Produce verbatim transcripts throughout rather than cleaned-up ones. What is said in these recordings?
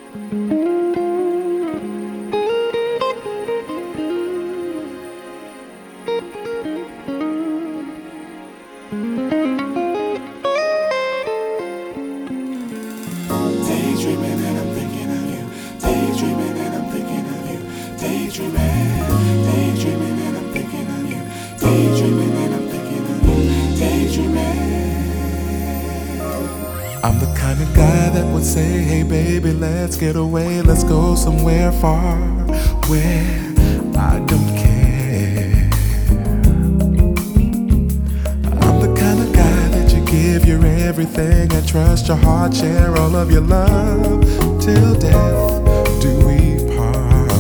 Daydreaming and I'm thinking of you. Daydreaming and I'm thinking of you. Daydreaming, daydreaming and I'm thinking of you. Daydreaming and I'm thinking of you. Daydreaming. I'm the kind of guy that would say, hey baby, let's get away, let's go somewhere far where I don't care. I'm the kind of guy that you give your everything and trust your heart, share all of your love till death do we part.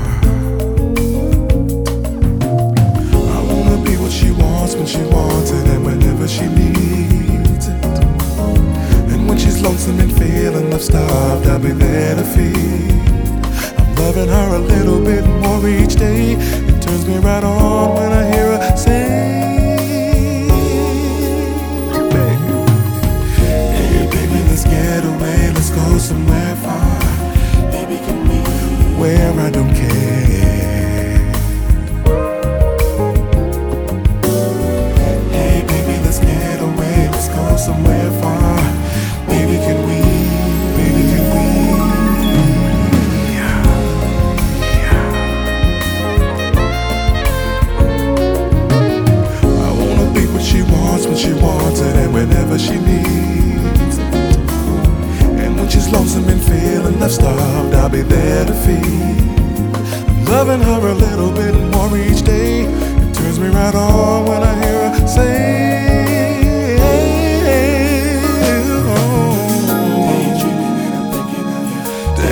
I wanna be what she wants when she wants it and whenever she needs it. And when she's lonesome and feeling love starved, I'll be there to feed. I'm loving her a little bit more each day. It turns me right on when I hear her say, let's get away, let's go somewhere far. Baby, can we? Where I don't care. Hey, baby, let's get away, let's go somewhere far. Baby, can we? Baby, can we? Yeah. Yeah. I wanna be what she wants when she wants it and whenever she needs it. When she's lonesome and feeling left starved, I'll be there to feed. I'm loving her a little bit more each day. It turns me right on when I hear her say, oh, daydreaming and I'm thinking of you.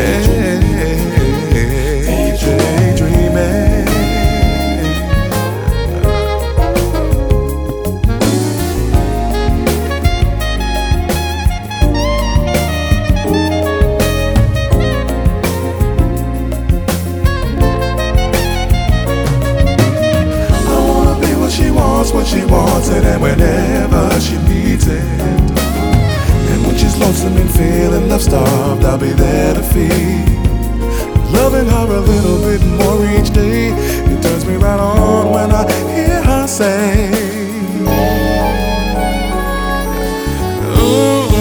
Daydreaming. When she wants it and whenever she needs it. And when she's lonesome and feeling love starved, I'll be there to feed. Loving her a little bit more each day. It turns me right on when I hear her say, ooh,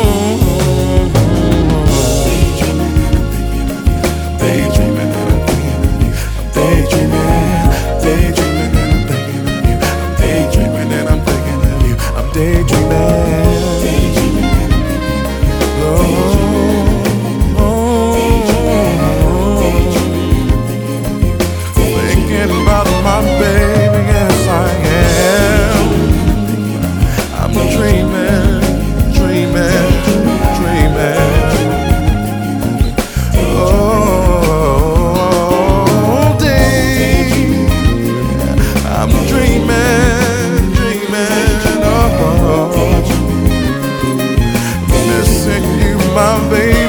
daydreaming and I'm thinking of you. Daydreaming, daydreaming. Daydreaming and I'm thinking of you. I'm daydreaming. Daydreaming and I'm thinking of you. Oh, oh, thinking about my baby, yes I am. I'm dreaming, dreaming, dreaming. Oh, day, I'm dreaming. My baby.